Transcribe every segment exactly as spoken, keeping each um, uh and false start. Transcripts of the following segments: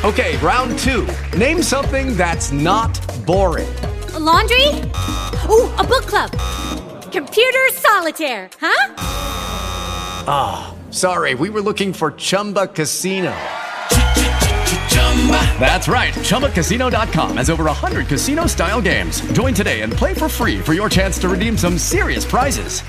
Okay, round two. Name something that's not boring. A laundry? Ooh, a book club. Computer solitaire, huh? Ah, oh, sorry, we were looking for Chumba Casino. That's right, Chumba Casino dot com has over one hundred casino-style games. Join today and play for free for your chance to redeem some serious prizes.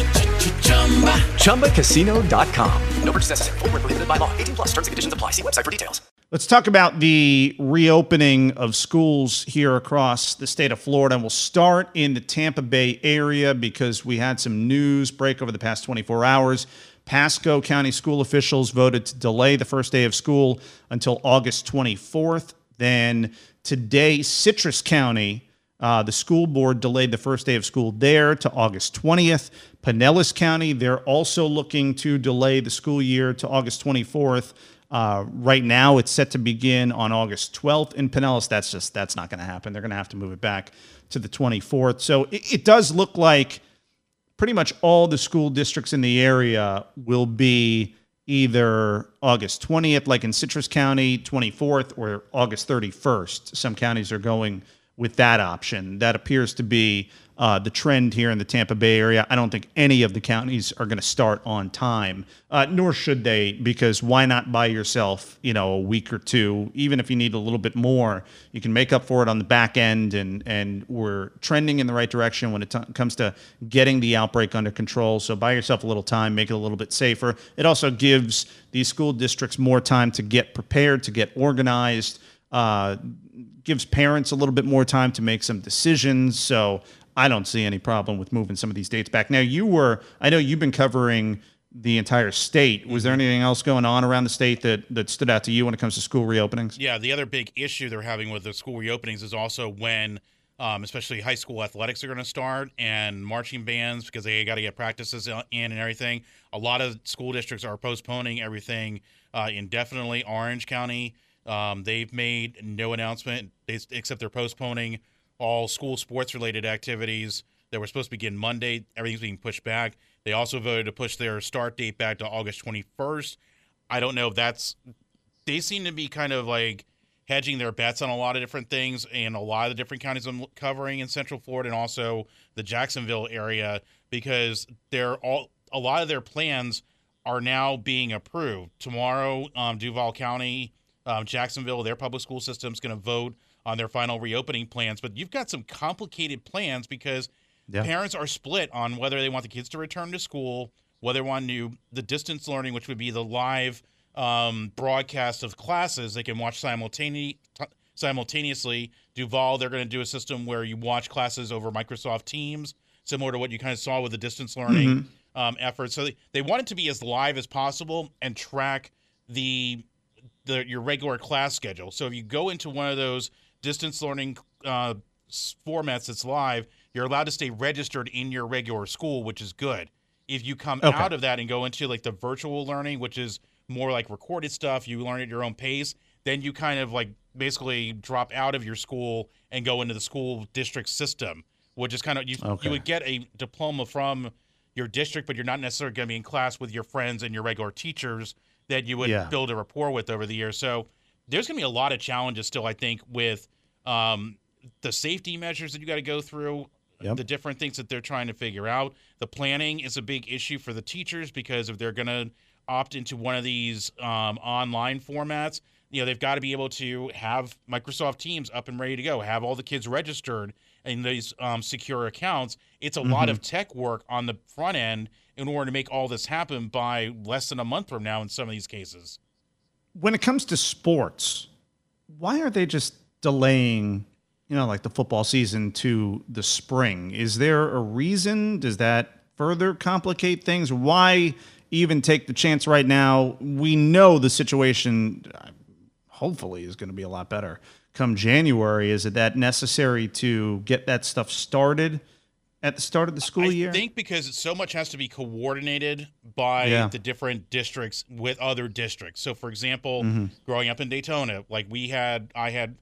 Chumba Casino dot com. No purchase necessary. Void where prohibited by law. eighteen plus terms and conditions apply. See website for details. Let's talk about the reopening of schools here across the state of Florida. And we'll start in the Tampa Bay area because we had some news break over the past twenty-four hours. Pasco County school officials voted to delay the first day of school until August twenty-fourth. Then today, Citrus County, uh, the school board delayed the first day of school there to August twentieth. Pinellas County, they're also looking to delay the school year to August twenty-fourth. Uh, right now, it's set to begin on August twelfth in Pinellas. That's just that's not going to happen. They're going to have to move it back to the twenty-fourth. So it, it does look like pretty much all the school districts in the area will be either August twentieth, like in Citrus County, twenty-fourth, or August thirty-first. Some counties are going with that option. That appears to be uh, the trend here in the Tampa Bay area. I don't think any of the counties are going to start on time, uh, nor should they, because why not buy yourself, you know, a week or two, even if you need a little bit more, you can make up for it on the back end, and, and we're trending in the right direction when it t- comes to getting the outbreak under control. So buy yourself a little time, make it a little bit safer. It also gives these school districts more time to get prepared, to get organized, uh, gives parents a little bit more time to make some decisions. So I don't see any problem with moving some of these dates back. Now, you were, I know you've been covering the entire state. Was there anything else going on around the state that, that stood out to you when it comes to school reopenings? Yeah, the other big issue they're having with the school reopenings is also when, um, especially high school athletics are going to start, and marching bands, because they got to get practices in and everything. A lot of school districts are postponing everything uh, indefinitely. Orange County, um, they've made no announcement except they're postponing all school sports-related activities that were supposed to begin Monday. Everything's being pushed back. They also voted to push their start date back to August twenty-first. I don't know if that's – they seem to be kind of like hedging their bets on a lot of different things, and a lot of the different counties I'm covering in Central Florida and also the Jacksonville area, because they're all a lot of their plans are now being approved. Tomorrow, um, Duval County, um, Jacksonville, their public school system is going to vote on their final reopening plans. But you've got some complicated plans because yeah. parents are split on whether they want the kids to return to school, whether they want to do the distance learning, which would be the live um, broadcast of classes they can watch simultane- t- simultaneously. Duval, they're going to do a system where you watch classes over Microsoft Teams, similar to what you kind of saw with the distance learning mm-hmm. um, efforts. So they, they want it to be as live as possible and track the, the your regular class schedule. So if you go into one of those distance learning uh, formats that's live, you're allowed to stay registered in your regular school, which is good. If you come okay. out of that and go into like the virtual learning, which is more like recorded stuff, you learn at your own pace, then you kind of like basically drop out of your school and go into the school district system, which is kind of, you, okay. you would get a diploma from your district, but you're not necessarily going to be in class with your friends and your regular teachers that you would yeah. build a rapport with over the years. So there's going to be a lot of challenges still, I think, with um, the safety measures that you got to go through, yep. the different things that they're trying to figure out. The planning is a big issue for the teachers because if they're going to opt into one of these um, online formats, you know, they've got to be able to have Microsoft Teams up and ready to go, have all the kids registered in these um, secure accounts. It's a mm-hmm. lot of tech work on the front end in order to make all this happen by less than a month from now in some of these cases. When it comes to sports, why are they just delaying, you know, like the football season to the spring? Is there a reason? Does that further complicate things? Why even take the chance right now? We know the situation hopefully is going to be a lot better come January. Is it that necessary to get that stuff started at the start of the school I year? I think because so much has to be coordinated by yeah. the different districts with other districts. So, for example, mm-hmm. growing up in Daytona, like we had, I had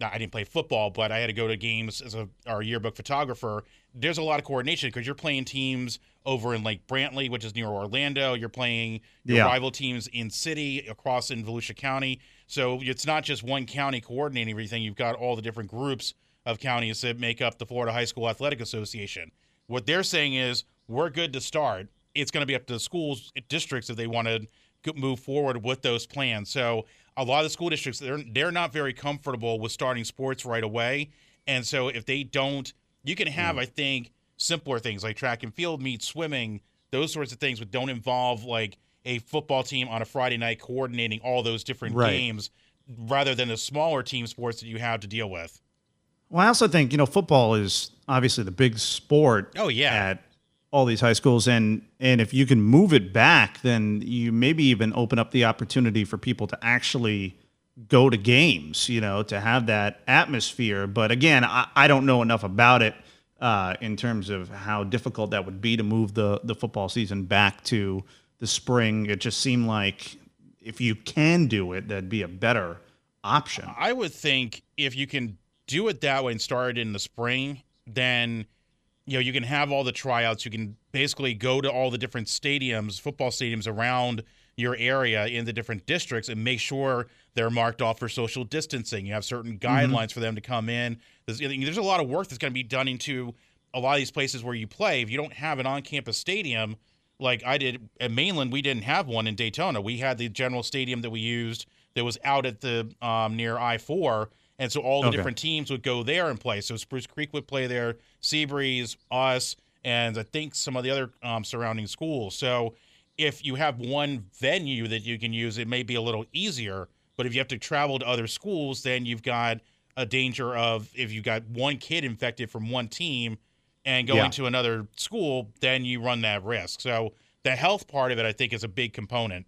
I didn't play football, but I had to go to games as a our yearbook photographer. There's a lot of coordination because you're playing teams over in Lake Brantley, which is near Orlando. You're playing your Yeah. rival teams in city, across in Volusia County. So it's not just one county coordinating everything. You've got all the different groups of counties that make up the Florida High School Athletic Association. What they're saying is we're good to start. It's going to be up to the schools, districts, if they want to move forward with those plans. So a lot of the school districts, they're they're not very comfortable with starting sports right away. And so if they don't, you can have, mm. I think, simpler things like track and field meets, swimming, those sorts of things, but don't involve like a football team on a Friday night coordinating all those different right. games rather than the smaller team sports that you have to deal with. Well, I also think, you know, football is obviously the big sport oh, yeah. at all these high schools. And, and if you can move it back, then you maybe even open up the opportunity for people to actually go to games, you know, to have that atmosphere. But again, I, I don't know enough about it uh, in terms of how difficult that would be to move the, the football season back to the spring. It just seemed like if you can do it, that'd be a better option. I would think if you can do it that way and start it in the spring, then you know you can have all the tryouts. You can basically go to all the different stadiums, football stadiums around your area in the different districts, and make sure they're marked off for social distancing. You have certain guidelines mm-hmm. for them to come in. There's, there's a lot of work that's going to be done into a lot of these places where you play. If you don't have an on-campus stadium, like I did at Mainland, we didn't have one in Daytona. We had the general stadium that we used that was out at the um, near I four. And so all the okay. different teams would go there and play. So Spruce Creek would play there, Seabreeze, us, and I think some of the other um, surrounding schools. So if you have one venue that you can use, it may be a little easier. But if you have to travel to other schools, then you've got a danger of if you've got one kid infected from one team and going yeah. to another school, then you run that risk. So the health part of it, I think, is a big component.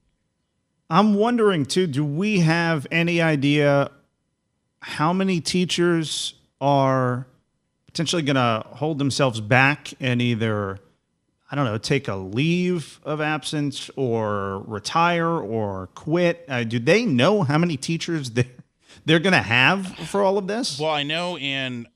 I'm wondering, too, do we have any idea how many teachers are potentially going to hold themselves back and either, I don't know, take a leave of absence or retire or quit? Uh, do they know how many teachers they're, they're going to have for all of this? Well, I know in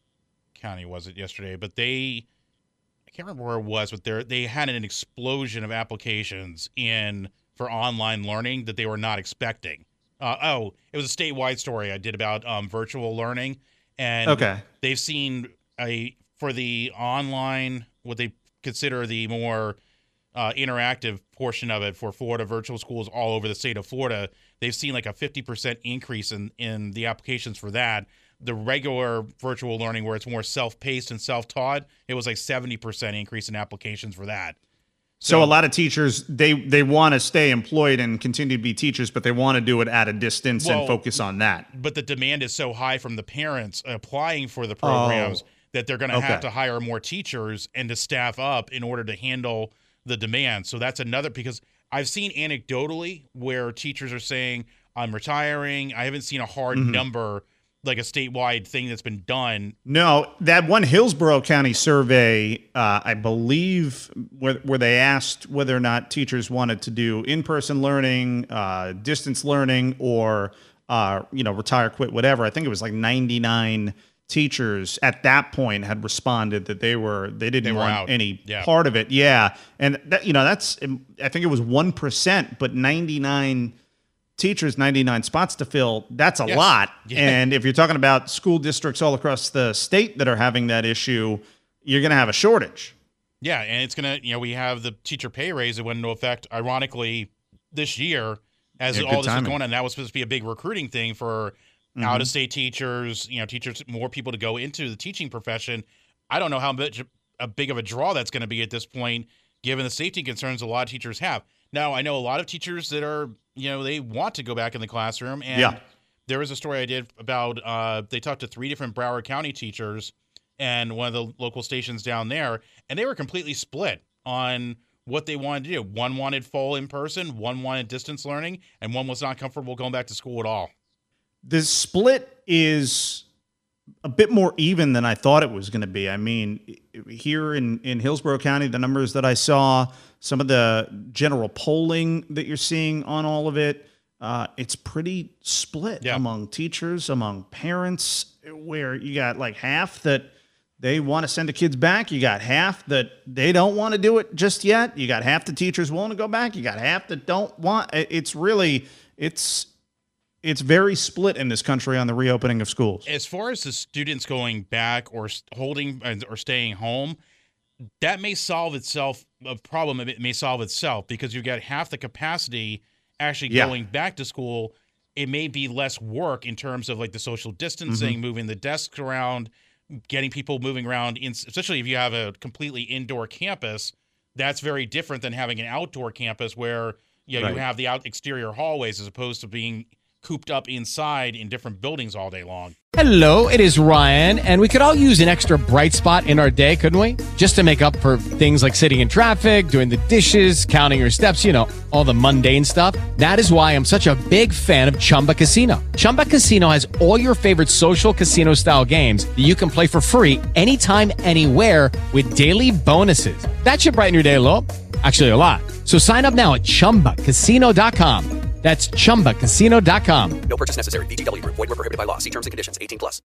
county was it yesterday, but they, I can't remember where it was, but they they had an explosion of applications in for online learning that they were not expecting. Uh, oh, it was a statewide story I did about um, virtual learning, and okay. they've seen a for the online what they consider the more uh, interactive portion of it for Florida virtual schools all over the state of Florida. They've seen like a fifty percent increase in in the applications for that. The regular virtual learning where it's more self-paced and self-taught, it was like seventy percent increase in applications for that. So, so a lot of teachers, they, they want to stay employed and continue to be teachers, but they want to do it at a distance well, and focus on that. But the demand is so high from the parents applying for the programs oh, that they're going to okay. have to hire more teachers and to staff up in order to handle the demand. So that's another, because I've seen anecdotally where teachers are saying, I'm retiring. I haven't seen a hard mm-hmm. number, like a statewide thing that's been done. No, that one Hillsborough County survey, uh, I believe, where, where they asked whether or not teachers wanted to do in-person learning, uh, distance learning, or uh, you know, retire, quit, whatever. I think it was like ninety-nine teachers at that point had responded that they were they didn't they were want out. any yeah. part of it. Yeah, and that, you know, that's I think it was one percent, but ninety-nine teachers, ninety-nine spots to fill, that's a yes. lot. Yeah. And if you're talking about school districts all across the state that are having that issue, you're going to have a shortage. Yeah, and it's going to, you know, we have the teacher pay raise that went into effect, ironically, this year as yeah, all this timing. was going on. That was supposed to be a big recruiting thing for mm-hmm. out-of-state teachers, you know, teachers, more people to go into the teaching profession. I don't know how much a big of a draw that's going to be at this point, given the safety concerns a lot of teachers have. Now, I know a lot of teachers that are, you know, they want to go back in the classroom. And yeah. there was a story I did about, uh, they talked to three different Broward County teachers and one of the local stations down there, and they were completely split on what they wanted to do. One wanted full in person, one wanted distance learning, and one was not comfortable going back to school at all. The split is a bit more even than I thought it was going to be. I mean, here in, in Hillsborough County, the numbers that I saw, some of the general polling that you're seeing on all of it, uh, it's pretty split Yeah. among teachers, among parents, where you got like half that they want to send the kids back. You got half that they don't want to do it just yet. You got half the teachers willing to go back. You got half that don't want. It's really, it's, it's very split in this country on the reopening of schools. As far as the students going back or holding or staying home, that may solve itself, a problem it may solve itself, because you've got half the capacity actually Yeah. going back to school. It may be less work in terms of like the social distancing, Mm-hmm. moving the desks around, getting people moving around, in, especially if you have a completely indoor campus. That's very different than having an outdoor campus where you know, Right. you have the out exterior hallways as opposed to being cooped up inside in different buildings all day long. Hello, it is Ryan, and we could all use an extra bright spot in our day, couldn't we? Just to make up for things like sitting in traffic, doing the dishes, counting your steps, you know, all the mundane stuff. That is why I'm such a big fan of Chumba Casino. Chumba Casino has all your favorite social casino-style games that you can play for free anytime, anywhere with daily bonuses. That should brighten your day a little. Actually, a lot. So sign up now at chumba casino dot com. That's chumba casino dot com. No purchase necessary. V G W Group. Void where prohibited by law. See terms and conditions. eighteen plus.